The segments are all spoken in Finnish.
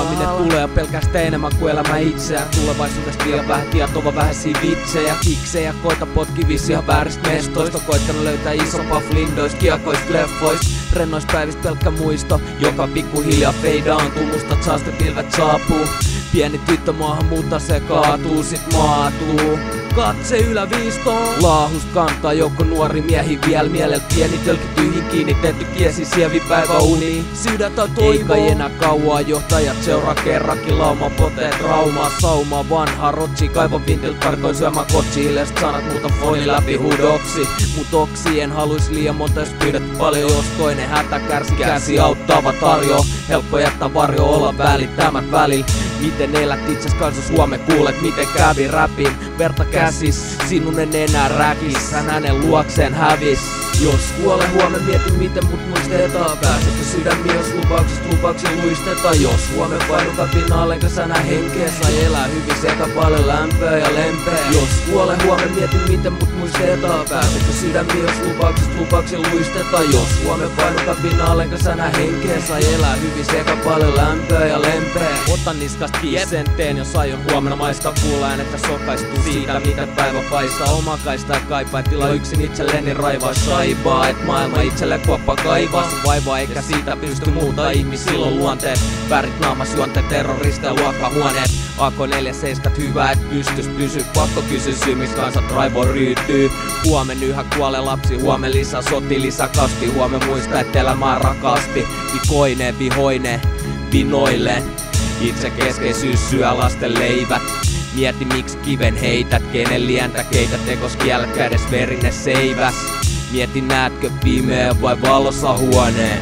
Osaaminen tulee pelkästään enemmän kuin elämä itseään. Tulevaisuudesta liian vähän tietoa, vähäisiä vitsejä, kiksejä. Koita potkivis ihan vääristä mestoista. Koittanut löytää isompaa flindoista, kiekoista, leffoista. Rennoista päivistä pelkkä muisto, joka pikkuhiljaa feidaantuu. Mustat saastepilvet saapuu. Pieni tyttö maahan, mutta se kaatuu, sit maatuu. Katse yläviistoon. Laahust kantaa joukko nuori miehi viel. Mielellä pieni tölkki tyhjin kiinnitetty kiesi sievi päivä uni. Sydäntä toivoo. Ei kai enää kauaa, johtajat seuraa kerrankin. Lauma potee traumaa, saumaa vanhaa rotsi. Kaivon vintilt karkoin syömään kotsi. Hiljaiset sanat muuta foni läpi huudoksi. Mut oksi en haluis liian monta, jos pyydät paljon. Jos toinen hätä kärsi, käsi auttava tarjoa. Helppo jättää varjo, olla välittämät välillä. Miten elät itses kanssa Suomen kuulet, miten kävi räpin. Verta käsis, sinun en enää räkis. Hän hänen luokseen hävis. Jos kuolen huomen, mietin miten mut muistetaan. Pääsetkö sydämiin, jos lupauksia luistetaan. Jos huomen painukaan pinnalle, enkä sä nää henkeä. Sai elää hyvin sekä paljon lämpöä ja lempeä. Jos kuolen huomen, mietin miten mut muistetaan. Pääsetkö sydämiin, jos lupauksia luistetaan. Jos huomen painukaan pinnalle, enkä sä nää henkeä. Sai elää hyvin sekä paljon lämpöä ja lempeä. Otan niskasta kiisen teen, jos aion huomenna maistaa kuulla äänettä sokaistuu siitä, miten päivä paistaa. Oma kaista kaipaa, tila yksin itselleni raivaa saibaa. Et maailma itselle kuoppa kaivaa. Se vaivaa eikä siitä pysty muuta ihmisillä luonteet. Värit naamas juonteet, terroristeja luokkahuoneet. AK-47 hyvä et pystys pysy. Pakko kysyä syy miksi kansat raivo ryytyy. Huomen yhä kuolee lapsi, huomen lisää soti, lisää kasti. Huomen muista et elämää rakasti. Vihoinen, vinoille. Itsekeskeisyys syö lasten leivät. Mieti miksi kiven heität, kenen lientä keitä tekos kiellä kädes verinen seiväs. Mieti näetkö pimeä vai valossa huoneen.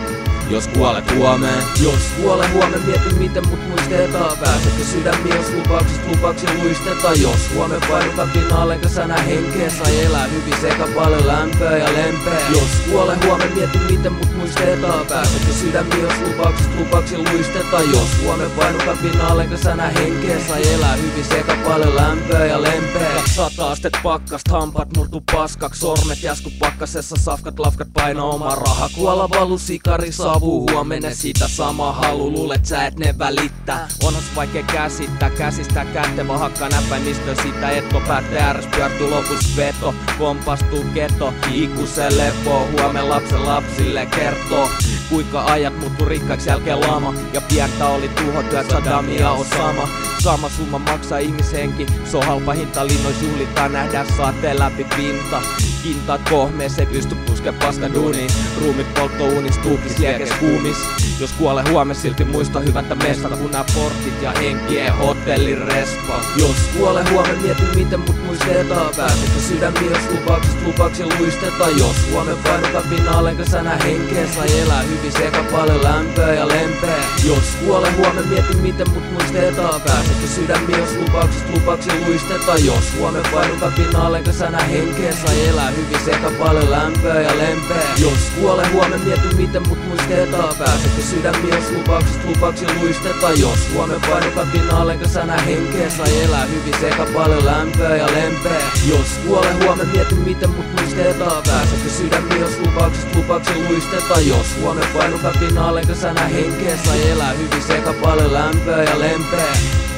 Jos kuolet huomeen. Jos kuolen huomen, mietin miten mut muistetaan. Pääsetkö sydämiin, jos lupauksia luistetaan. Jos huomen painukaan pinnalle, enkä sä nää henkeä. Sai elää hyvin sekä paljon lämpöä ja lempeä. Jos kuolen huomen, mietin miten mut muistetaan. Pääsetkö sydämiin, jos lupauksia luistetaan. Jos huomen painukaan pinnalle, enkä sä nää henkeä. Sai elää hyvin sekä paljon lämpöä ja lempeä. 100 astet pakkast, hampat murtu paskaks. Sormet jäskut pakkasessa, safkat lafkat painaa oma raha. Kuola valu sikari savu. Huomenna sitä samaa halu, luulet sä et ne välittää. Onhan se vaikea käsistää kättevä hakkaa näppäimistöä. Sitä etko päätte ääres pyörtyy lopus veto. Kompastuu keto, ikuisen lepo. Huomen lapsen lapsille kertoo. Kuinka ajat muuttu rikkaiksi jälkeen lama. Ja pientä oli tuhotyöt Saddam ja Osama. Sama summa maksaa ihmishenki. So halpa hinta linnois juhlitaan, nähdään saateen läpi pinta. Kintaat kohmees, ei pysty puske paska duuniin. Ruumit polttouunis, tuukis liekes kuumis. Jos kuole huomes, silti muista hyväntä mestat. Kun nää portit ja henkien hotellin respa. Jos kuole huomen, mietin miten mut muistetaan. Pääsetkö sydämiin, jos lupauksia luistetaan. Jos huomen painukaan pinnalle, enkä sä nää henkeä. Sai elää hyvin sekä paljon lämpöä ja lempeä. Jos kuole huomen, mietin miten mut muistetaan. Pääsetkö sydämiin, jos lupauksia luistetaan. Jos huomen painukaan pinnalle, enkä sä nää henkeä. Sai elää hyvin sekä paljon lämpöä ja lempeä. Jos kuolen huomen, mietin miten mut muistetaan. Pääsetkö sydämiin, jos lupauksia luistetaan. Jos huomen painukaan pinnalle, enkä sä nää henkeä. Sai elää hyvin sekä paljon lämpöä ja lempeä. Jos kuolen huomen, mietin miten mut muistetaan. Pääsetkö sydämiin, jos lupauksia luistetaan. Jos huomen painukaan pinnalle, enkä sä nää henkeä. Sai elää hyvin sekä paljon lämpöä ja lempeä.